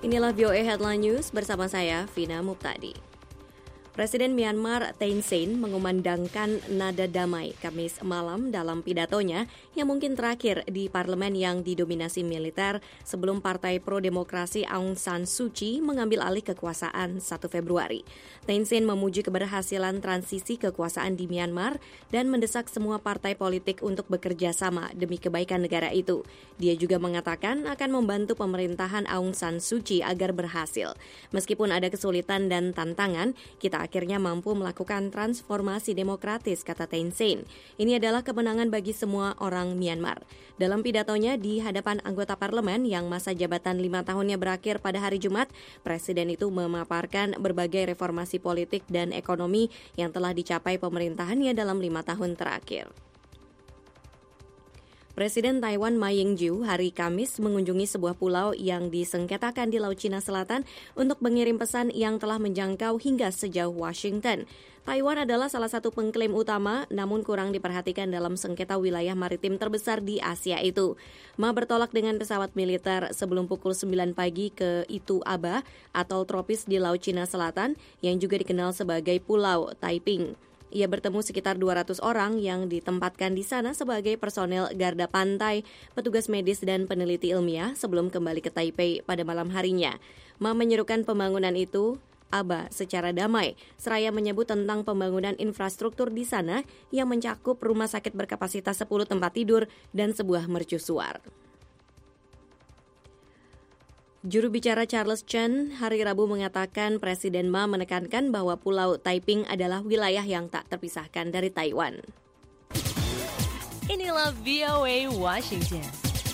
Inilah VOA Headline News bersama saya, Vina Muptadi. Presiden Myanmar Thein Sein mengumandangkan nada damai Kamis malam dalam pidatonya yang mungkin terakhir di parlemen yang didominasi militer sebelum Partai Pro-Demokrasi Aung San Suu Kyi mengambil alih kekuasaan 1 Februari. Thein Sein memuji keberhasilan transisi kekuasaan di Myanmar dan mendesak semua partai politik untuk bekerja sama demi kebaikan negara itu. Dia juga mengatakan akan membantu pemerintahan Aung San Suu Kyi agar berhasil. Meskipun ada kesulitan dan tantangan, kita akhirnya mampu melakukan transformasi demokratis, kata Thein Sein. Ini adalah kemenangan bagi semua orang Myanmar. Dalam pidatonya di hadapan anggota parlemen yang masa jabatan 5 tahunnya berakhir pada hari Jumat, Presiden itu memaparkan berbagai reformasi politik dan ekonomi yang telah dicapai pemerintahannya dalam 5 tahun terakhir. Presiden Taiwan Ma Ying-jeou hari Kamis mengunjungi sebuah pulau yang disengketakan di Laut Cina Selatan untuk mengirim pesan yang telah menjangkau hingga sejauh Washington. Taiwan adalah salah satu pengklaim utama, namun kurang diperhatikan dalam sengketa wilayah maritim terbesar di Asia itu. Ma bertolak dengan pesawat militer sebelum pukul 9 pagi ke Itu Aba, atol tropis di Laut Cina Selatan, yang juga dikenal sebagai Pulau Taiping. Ia bertemu sekitar 200 orang yang ditempatkan di sana sebagai personel garda pantai, petugas medis dan peneliti ilmiah sebelum kembali ke Taipei pada malam harinya. Ma menyerukan pembangunan itu Aba secara damai, seraya menyebut tentang pembangunan infrastruktur di sana yang mencakup rumah sakit berkapasitas 10 tempat tidur dan sebuah mercusuar. Juru bicara Charles Chen hari Rabu mengatakan Presiden Ma menekankan bahwa Pulau Taiping adalah wilayah yang tak terpisahkan dari Taiwan. Inilah VOA Washington.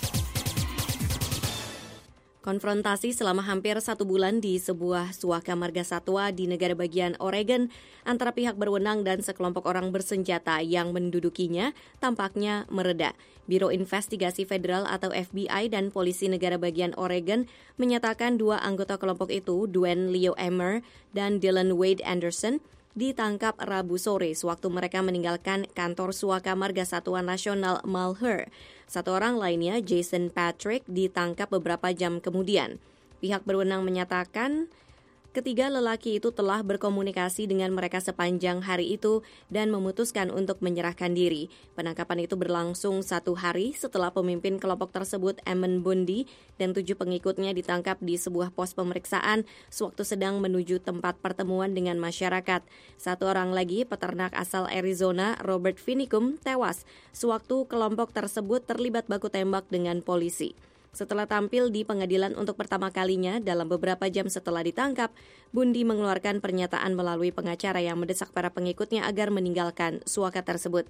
Konfrontasi selama hampir 1 bulan di sebuah suaka margasatwa di negara bagian Oregon antara pihak berwenang dan sekelompok orang bersenjata yang mendudukinya tampaknya mereda. Biro Investigasi Federal atau FBI dan polisi negara bagian Oregon menyatakan 2 anggota kelompok itu, Dwayne Leo Emmer dan Dylan Wade Anderson, ditangkap Rabu sore sewaktu mereka meninggalkan kantor suaka Margasatwa Nasional Malheur. 1 orang lainnya, Jason Patrick, ditangkap beberapa jam kemudian. Pihak berwenang menyatakan ketiga lelaki itu telah berkomunikasi dengan mereka sepanjang hari itu dan memutuskan untuk menyerahkan diri. Penangkapan itu berlangsung 1 hari setelah pemimpin kelompok tersebut, Ammon Bundy, dan 7 pengikutnya ditangkap di sebuah pos pemeriksaan sewaktu sedang menuju tempat pertemuan dengan masyarakat. 1 orang lagi, peternak asal Arizona, Robert Finicum, tewas sewaktu kelompok tersebut terlibat baku tembak dengan polisi. Setelah tampil di pengadilan untuk pertama kalinya dalam beberapa jam setelah ditangkap, Bundy mengeluarkan pernyataan melalui pengacara yang mendesak para pengikutnya agar meninggalkan suaka tersebut.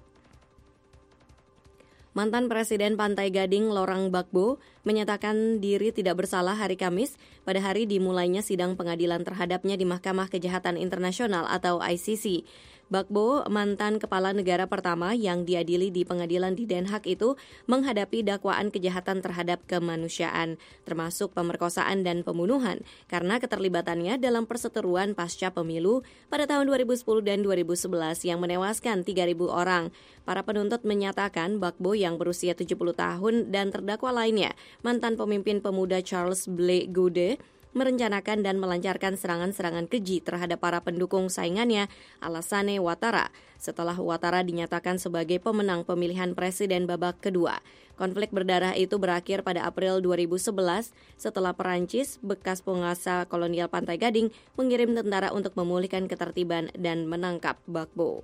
Mantan Presiden Pantai Gading Laurent Gbagbo menyatakan diri tidak bersalah hari Kamis pada hari dimulainya sidang pengadilan terhadapnya di Mahkamah Kejahatan Internasional atau ICC. Gbagbo, mantan kepala negara pertama yang diadili di pengadilan di Den Haag itu, menghadapi dakwaan kejahatan terhadap kemanusiaan, termasuk pemerkosaan dan pembunuhan, karena keterlibatannya dalam perseteruan pasca pemilu pada tahun 2010 dan 2011 yang menewaskan 3.000 orang. Para penuntut menyatakan Gbagbo yang berusia 70 tahun dan terdakwa lainnya, mantan pemimpin pemuda Charles Ble Goude, merencanakan dan melancarkan serangan-serangan keji terhadap para pendukung saingannya Alassane Ouattara setelah Ouattara dinyatakan sebagai pemenang pemilihan presiden babak kedua. Konflik berdarah itu berakhir pada April 2011 setelah Perancis, bekas penguasa kolonial Pantai Gading, mengirim tentara untuk memulihkan ketertiban dan menangkap Gbagbo.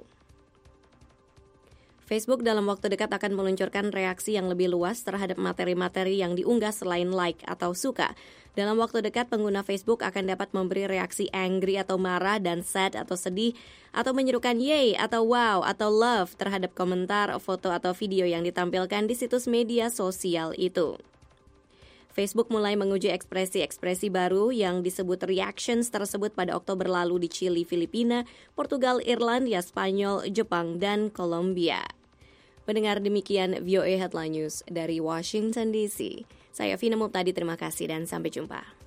Facebook dalam waktu dekat akan meluncurkan reaksi yang lebih luas terhadap materi-materi yang diunggah selain like atau suka. Dalam waktu dekat, pengguna Facebook akan dapat memberi reaksi angry atau marah dan sad atau sedih, atau menyerukan yay atau wow atau love terhadap komentar, foto atau video yang ditampilkan di situs media sosial itu. Facebook mulai menguji ekspresi-ekspresi baru yang disebut reactions tersebut pada Oktober lalu di Chili, Filipina, Portugal, Irlandia, Spanyol, Jepang, dan Kolombia. Pendengar, demikian VOA Headline News dari Washington DC. Saya Vina Muptadi, terima kasih dan sampai jumpa.